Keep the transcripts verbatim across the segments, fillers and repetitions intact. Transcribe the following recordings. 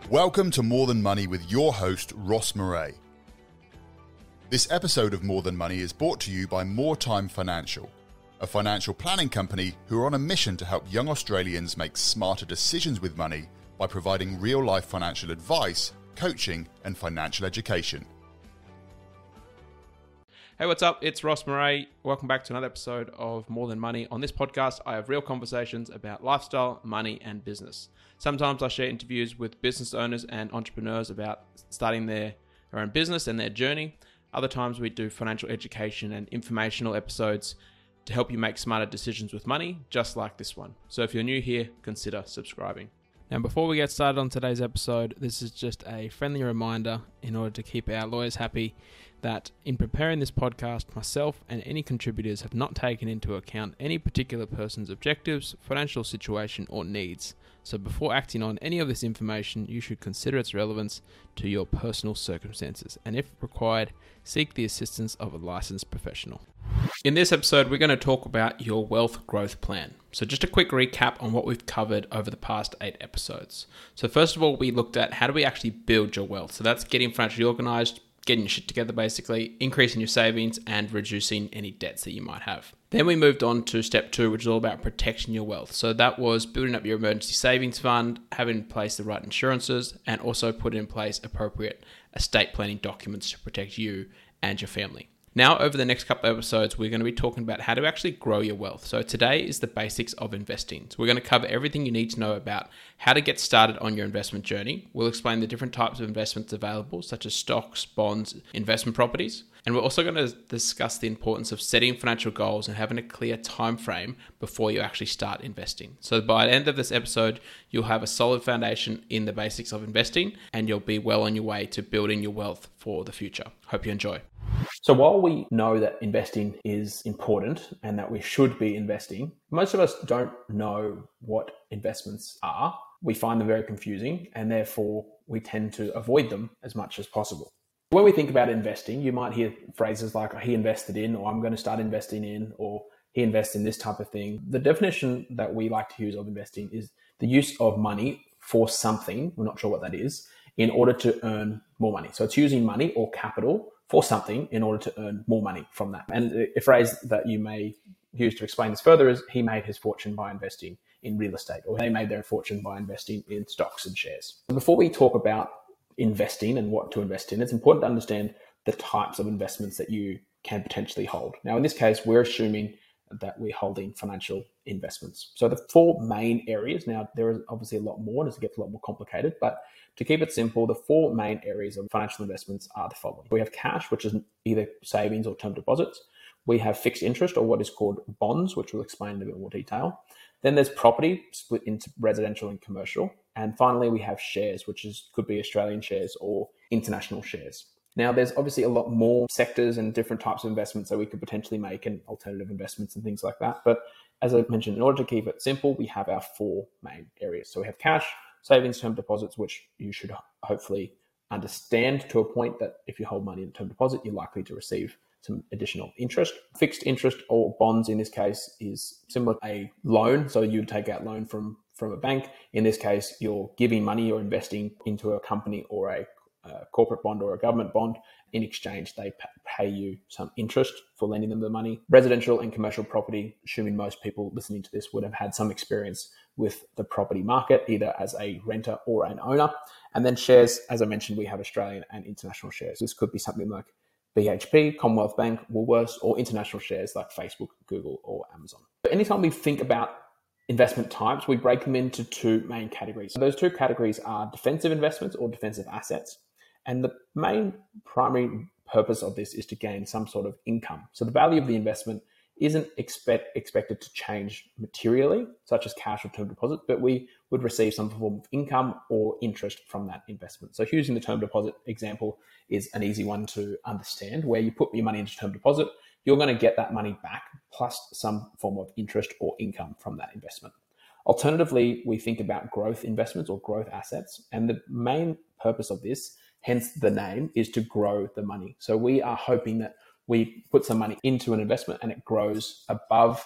Welcome to More Than Money with your host, Ross Murray. This episode of More Than Money is brought to you by More Time Financial, a financial planning company who are on a mission to help young Australians make smarter decisions with money by providing real-life financial advice, coaching, and financial education. Hey, what's up? It's Ross Murray. Welcome back to another episode of More Than Money. On this podcast, I have real conversations about lifestyle, money, and business. Sometimes I share interviews with business owners and entrepreneurs about starting their, their own business and their journey. Other times we do financial education and informational episodes to help you make smarter decisions with money, just like this one. So if you're new here, consider subscribing. Now, before we get started on today's episode, this is just a friendly reminder in order to keep our lawyers happy that in preparing this podcast, myself and any contributors have not taken into account any particular person's objectives, financial situation, or needs. So before acting on any of this information, you should consider its relevance to your personal circumstances, and if required, seek the assistance of a licensed professional. In this episode, we're going to talk about your wealth growth plan. So just a quick recap on what we've covered over the past eight episodes. So first of all, we looked at how do we actually build your wealth. So that's getting financially organized, getting your shit together basically, increasing your savings, and reducing any debts that you might have. Then we moved on to step two, which is all about protecting your wealth. So that was building up your emergency savings fund, having in place the right insurances, and also putting in place appropriate estate planning documents to protect you and your family. Now, over the next couple of episodes, we're going to be talking about how to actually grow your wealth. So today is the basics of investing. So we're going to cover everything you need to know about how to get started on your investment journey. We'll explain the different types of investments available, such as stocks, bonds, investment properties. And we're also going to discuss the importance of setting financial goals and having a clear time frame before you actually start investing. So by the end of this episode, you'll have a solid foundation in the basics of investing, and you'll be well on your way to building your wealth for the future. Hope you enjoy. So while we know that investing is important and that we should be investing, most of us don't know what investments are. We find them very confusing, and therefore we tend to avoid them as much as possible. When we think about investing, you might hear phrases like, oh, he invested in, or I'm going to start investing in, or he invests in this type of thing. The definition that we like to use of investing is the use of money for something, we're not sure what that is, in order to earn more money. So it's using money or capital for something in order to earn more money from that. And a phrase that you may use to explain this further is he made his fortune by investing in real estate, or they made their fortune by investing in stocks and shares. Before we talk about investing and what to invest in, it's important to understand the types of investments that you can potentially hold. Now, in this case, we're assuming that we're holding financial investments. So the four main areas, now there is obviously a lot more as it gets a lot more complicated, but to keep it simple, the four main areas of financial investments are the following. We have cash, which is either savings or term deposits. We have fixed interest, or what is called bonds, which we'll explain in a bit more detail. Then there's property, split into residential and commercial. And finally, we have shares, which is could be Australian shares or international shares. Now, there's obviously a lot more sectors and different types of investments that we could potentially make, and alternative investments and things like that. But as I mentioned, in order to keep it simple, we have our four main areas. So we have cash, savings, term deposits, which you should hopefully understand to a point that if you hold money in term deposit, you're likely to receive some additional interest. Fixed interest, or bonds in this case, is similar to a loan. So you'd take out loan from, from a bank. In this case, you're giving money, you're investing into a company or a a corporate bond or a government bond. In exchange, they pay you some interest for lending them the money. Residential and commercial property, assuming most people listening to this would have had some experience with the property market, either as a renter or an owner. And then shares, as I mentioned, we have Australian and international shares. This could be something like B H P, Commonwealth Bank, Woolworths, or international shares like Facebook, Google, or Amazon. But anytime we think about investment types, we break them into two main categories. So those two categories are defensive investments or defensive assets. And the main primary purpose of this is to gain some sort of income. So the value of the investment isn't expect, expected to change materially, such as cash or term deposit, but we would receive some form of income or interest from that investment. So using the term deposit example is an easy one to understand, where you put your money into term deposit, you're going to get that money back plus some form of interest or income from that investment. Alternatively, we think about growth investments or growth assets, and the main purpose of this, hence the name, is to grow the money. So we are hoping that we put some money into an investment and it grows above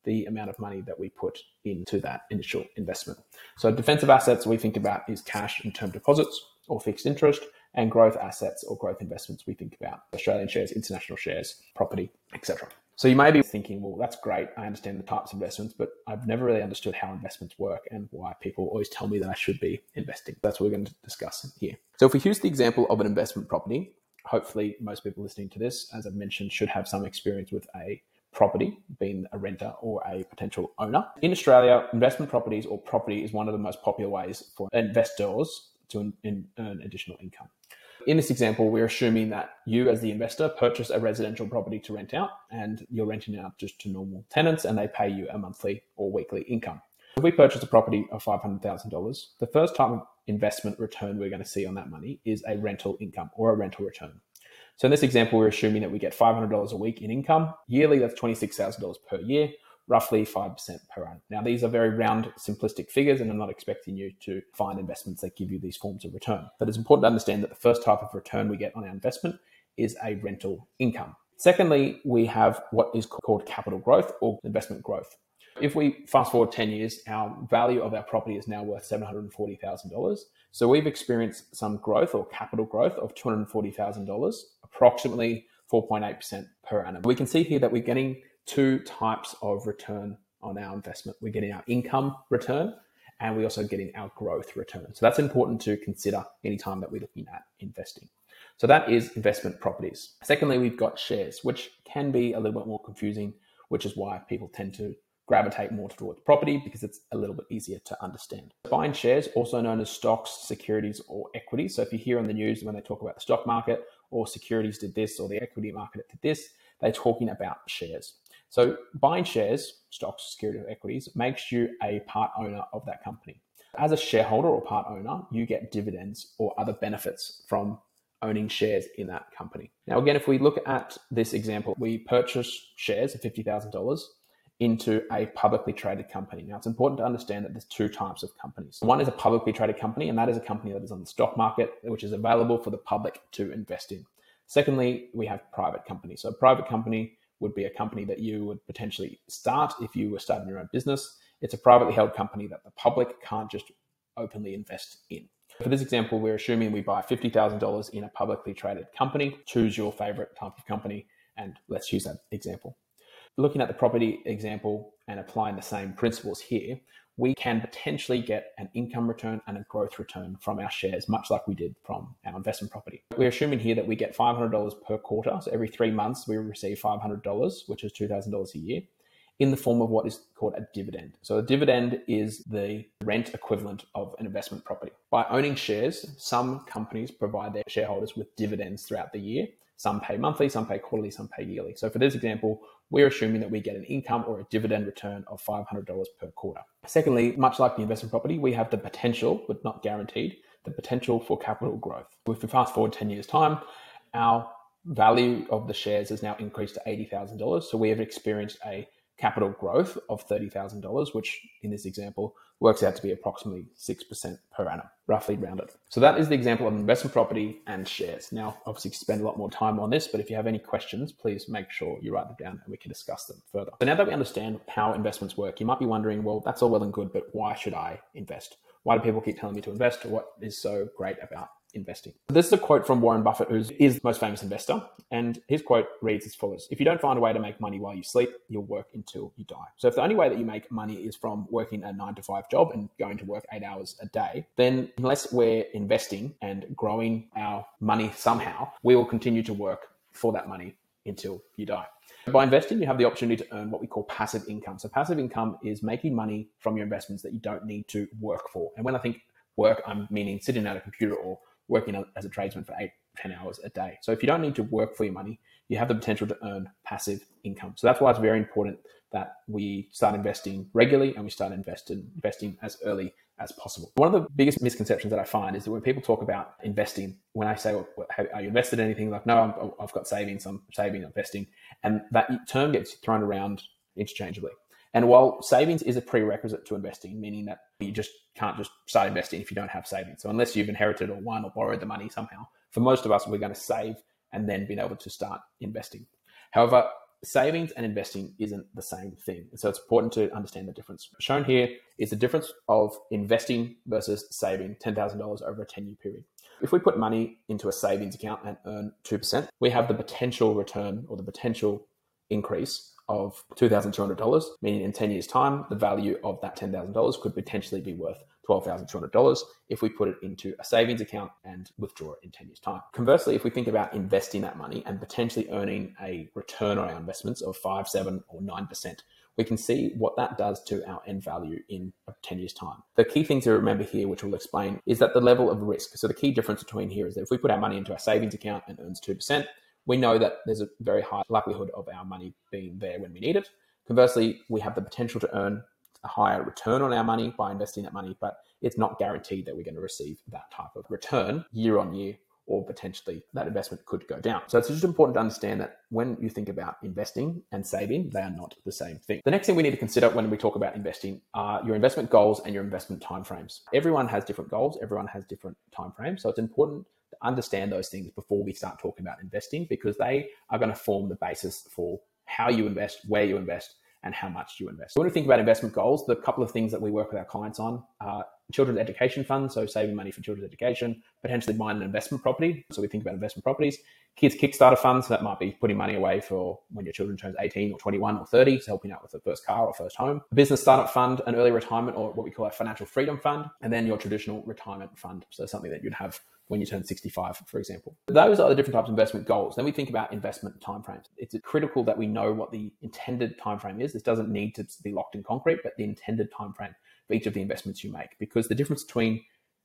the amount of money that we put into that initial investment. So defensive assets we think about is cash and term deposits or fixed interest, and growth assets or growth investments we think about Australian shares, international shares, property, et cetera. So you may be thinking, well, that's great. I understand the types of investments, but I've never really understood how investments work and why people always tell me that I should be investing. That's what we're going to discuss here. So if we use the example of an investment property, hopefully most people listening to this, as I've mentioned, should have some experience with a property, being a renter or a potential owner. In Australia, investment properties or property is one of the most popular ways for investors to earn additional income. In this example, we're assuming that you as the investor purchase a residential property to rent out, and you're renting out just to normal tenants and they pay you a monthly or weekly income. If we purchase a property of five hundred thousand dollars, the first type of investment return we're going to see on that money is a rental income or a rental return. So in this example, we're assuming that we get five hundred dollars a week in income. Yearly, that's twenty-six thousand dollars per year, roughly five percent per annum. Now, these are very round, simplistic figures, and I'm not expecting you to find investments that give you these forms of return. But it's important to understand that the first type of return we get on our investment is a rental income. Secondly, we have what is called capital growth or investment growth. If we fast forward ten years, our value of our property is now worth seven hundred forty thousand dollars. So we've experienced some growth or capital growth of two hundred forty thousand dollars, approximately four point eight percent per annum. We can see here that we're getting two types of return on our investment. We're getting our income return and we're also getting our growth return. So that's important to consider anytime that we're looking at investing. So that is investment properties. Secondly, we've got shares, which can be a little bit more confusing, which is why people tend to gravitate more towards property because it's a little bit easier to understand. Buying shares, also known as stocks, securities, or equities. So if you hear on the news when they talk about the stock market or securities did this or the equity market did this, they're talking about shares. So buying shares, stocks, securities, or equities, makes you a part owner of that company. As a shareholder or part owner, you get dividends or other benefits from owning shares in that company. Now, again, if we look at this example, we purchase shares of fifty thousand dollars into a publicly traded company. Now, it's important to understand that there's two types of companies. One is a publicly traded company, and that is a company that is on the stock market, which is available for the public to invest in. Secondly, we have private companies. So a private company would be a company that you would potentially start if you were starting your own business. It's a privately held company that the public can't just openly invest in. For this example, we're assuming we buy fifty thousand dollars in a publicly traded company. Choose your favorite type of company, and let's use that example. Looking at the property example and applying the same principles here, we can potentially get an income return and a growth return from our shares, much like we did from our investment property. We're assuming here that we get five hundred dollars per quarter. So every three months, we receive five hundred dollars, which is two thousand dollars a year, in the form of what is called a dividend. So a dividend is the rent equivalent of an investment property. By owning shares, some companies provide their shareholders with dividends throughout the year. Some pay monthly, some pay quarterly, some pay yearly. So for this example, we're assuming that we get an income or a dividend return of five hundred dollars per quarter. Secondly, much like the investment property, we have the potential, but not guaranteed, the potential for capital growth. If we fast forward ten years' time, our value of the shares has now increased to eighty thousand dollars. So we have experienced a capital growth of thirty thousand dollars, which in this example works out to be approximately six percent per annum, roughly rounded. So that is the example of investment property and shares. Now, obviously, spend a lot more time on this, but if you have any questions, please make sure you write them down and we can discuss them further. So now that we understand how investments work, you might be wondering, well, that's all well and good, but why should I invest? Why do people keep telling me to invest? What is so great about investing? This is a quote from Warren Buffett, who is the most famous investor. And his quote reads as follows: if you don't find a way to make money while you sleep, you'll work until you die. So if the only way that you make money is from working a nine to five job and going to work eight hours a day, then unless we're investing and growing our money somehow, we will continue to work for that money until you die. By investing, you have the opportunity to earn what we call passive income. So passive income is making money from your investments that you don't need to work for. And when I think work, I'm meaning sitting at a computer or working as a tradesman for eight, ten hours a day. So if you don't need to work for your money, you have the potential to earn passive income. So that's why it's very important that we start investing regularly and we start investing, investing as early as possible. One of the biggest misconceptions that I find is that when people talk about investing, when I say, well, are you invested in anything? Like, no, I'm, I've got savings, I'm saving, I'm investing. And that term gets thrown around interchangeably. And while savings is a prerequisite to investing, meaning that you just can't just start investing if you don't have savings. So unless you've inherited or won or borrowed the money somehow, for most of us, we're going to save and then being able to start investing. However, savings and investing isn't the same thing. So it's important to understand the difference. Shown here is the difference of investing versus saving ten thousand dollars over a ten-year period. If we put money into a savings account and earn two percent, we have the potential return or the potential increase of two thousand two hundred dollars, meaning in ten years' time, the value of that ten thousand dollars could potentially be worth twelve thousand two hundred dollars if we put it into a savings account and withdraw it in ten years' time. Conversely, if we think about investing that money and potentially earning a return on our investments of five, seven, or nine percent, we can see what that does to our end value in ten years' time. The key thing to remember here, which we'll explain, is that the level of risk. So the key difference between here is that if we put our money into our savings account and earns two percent, we know that there's a very high likelihood of our money being there when we need it. Conversely, we have the potential to earn a higher return on our money by investing that money, but it's not guaranteed that we're going to receive that type of return year on year, or potentially that investment could go down. So it's just important to understand that when you think about investing and saving, they are not the same thing. The next thing we need to consider when we talk about investing are your investment goals and your investment timeframes. Everyone has different goals, everyone has different timeframes, so it's important to understand those things before we start talking about investing, because they are going to form the basis for how you invest, where you invest, and how much you invest. When we think about investment goals, the couple of things that we work with our clients on are children's education funds, so saving money for children's education, potentially buying an investment property. So we think about investment properties, kids Kickstarter funds, so that might be putting money away for when your children turns eighteen or twenty-one or thirty, so helping out with the first car or first home. A business startup fund, an early retirement, or what we call a financial freedom fund, and then your traditional retirement fund. So something that you'd have when you turn sixty-five, for example. Those are the different types of investment goals. Then we think about investment timeframes. It's critical that we know what the intended timeframe is. This doesn't need to be locked in concrete, but the intended timeframe for each of the investments you make, because the difference between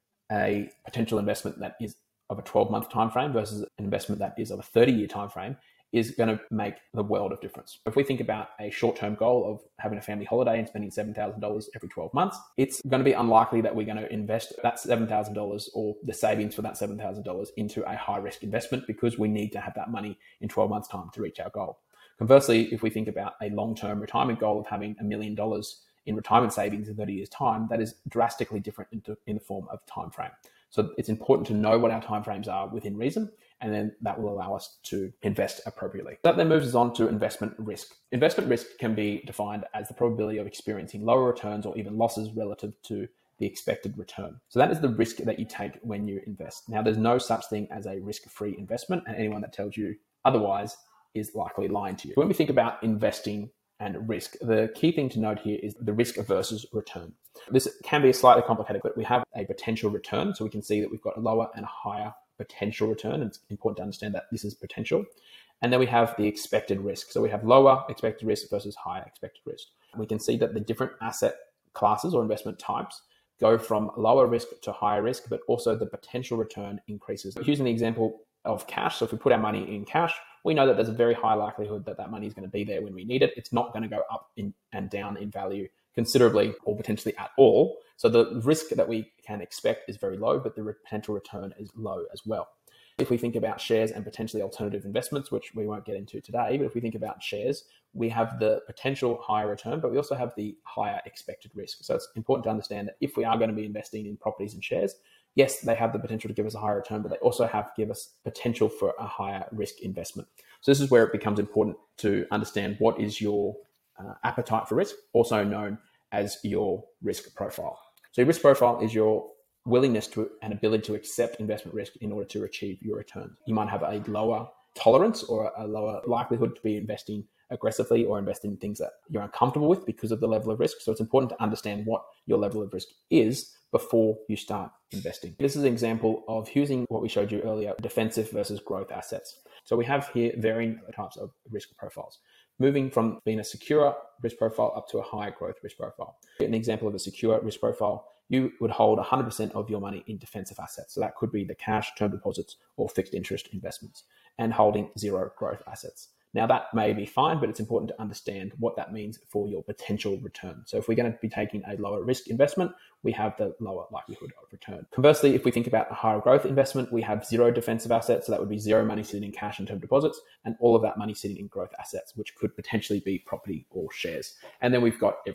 a potential investment that is of a twelve-month timeframe versus an investment that is of a thirty-year timeframe is going to make the world of difference. If we think about a short-term goal of having a family holiday and spending seven thousand dollars every twelve months, it's going to be unlikely that we're going to invest that seven thousand dollars or the savings for that seven thousand dollars into a high-risk investment, because we need to have that money in twelve months' time to reach our goal. Conversely, if we think about a long-term retirement goal of having a million dollars in retirement savings in thirty years' time, that is drastically different in, in the form of time frame. So it's important to know what our timeframes are within reason, and then that will allow us to invest appropriately. That then moves us on to investment risk. Investment risk can be defined as the probability of experiencing lower returns or even losses relative to the expected return. So that is the risk that you take when you invest. Now, there's no such thing as a risk-free investment, and anyone that tells you otherwise is likely lying to you. When we think about investing and risk, the key thing to note here is the risk versus return. This can be slightly complicated, but we have a potential return. So we can see that we've got a lower and a higher potential return. And it's important to understand that this is potential. And then we have the expected risk. So we have lower expected risk versus higher expected risk. We can see that the different asset classes or investment types go from lower risk to higher risk, but also the potential return increases. Using the example of cash, so if we put our money in cash, we know that there's a very high likelihood that that money is going to be there when we need it. It's not going to go up in, and down in value considerably or potentially at all. So the risk that we can expect is very low, but the potential return is low as well. If we think about shares and potentially alternative investments, which we won't get into today, but if we think about shares, we have the potential higher return, but we also have the higher expected risk. So it's important to understand that if we are going to be investing in properties and shares, yes, they have the potential to give us a higher return, but they also have to give us potential for a higher risk investment. So this is where it becomes important to understand what is your uh, appetite for risk, also known as your risk profile. So your risk profile is your willingness to and ability to accept investment risk in order to achieve your returns. You might have a lower tolerance or a lower likelihood to be investing aggressively or invest in things that you're uncomfortable with because of the level of risk. So it's important to understand what your level of risk is before you start investing. This is an example of using what we showed you earlier, defensive versus growth assets. So we have here varying types of risk profiles, moving from being a secure risk profile up to a high growth risk profile. An example of a secure risk profile, you would hold one hundred percent of your money in defensive assets. So that could be the cash, term deposits, or fixed interest investments, and holding zero growth assets. Now that may be fine, but it's important to understand what that means for your potential return. So if we're going to be taking a lower risk investment, we have the lower likelihood of return. Conversely, if we think about a higher growth investment, we have zero defensive assets. So that would be zero money sitting in cash and term deposits, and all of that money sitting in growth assets, which could potentially be property or shares. And then we've got everywhere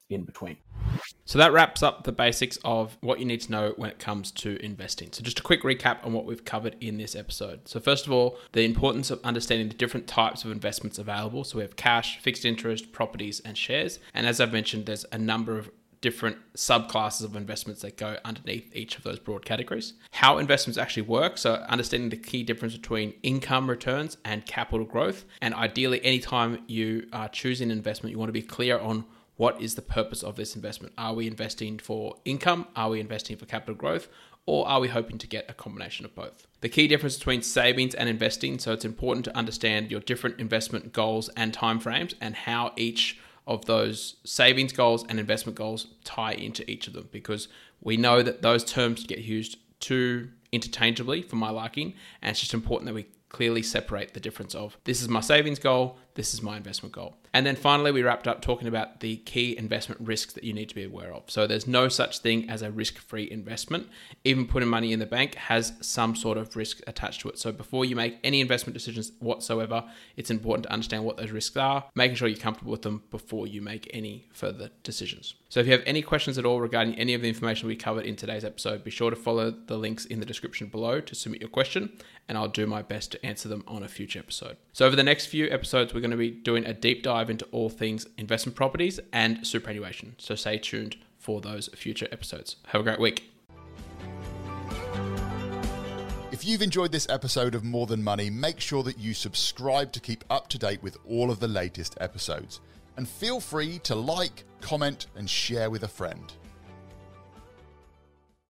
in between. So that wraps up the basics of what you need to know when it comes to investing. So just a quick recap on what we've covered in this episode. So first of all, the importance of understanding the different types of investments available. So we have cash, fixed interest, properties, and shares. And as I've mentioned, there's a number of different subclasses of investments that go underneath each of those broad categories. How investments actually work, so understanding the key difference between income returns and capital growth. And ideally, anytime you are choosing an investment, you want to be clear on what is the purpose of this investment. Are we investing for income? Are we investing for capital growth? Or are we hoping to get a combination of both? The key difference between savings and investing, so it's important to understand your different investment goals and timeframes and how each of those savings goals and investment goals tie into each of them, because we know that those terms get used too interchangeably for my liking, and it's just important that we clearly separate the difference of this is my savings goal, this is my investment goal. And then finally, we wrapped up talking about the key investment risks that you need to be aware of. So there's no such thing as a risk-free investment. Even putting money in the bank has some sort of risk attached to it. So before you make any investment decisions whatsoever, it's important to understand what those risks are, making sure you're comfortable with them before you make any further decisions. So if you have any questions at all regarding any of the information we covered in today's episode, be sure to follow the links in the description below to submit your question, and I'll do my best to answer them on a future episode. So over the next few episodes, we're going to be doing a deep dive into all things investment properties and superannuation. So stay tuned for those future episodes. Have a great week. If you've enjoyed this episode of More Than Money, make sure that you subscribe to keep up to date with all of the latest episodes. And feel free to like, comment, and share with a friend.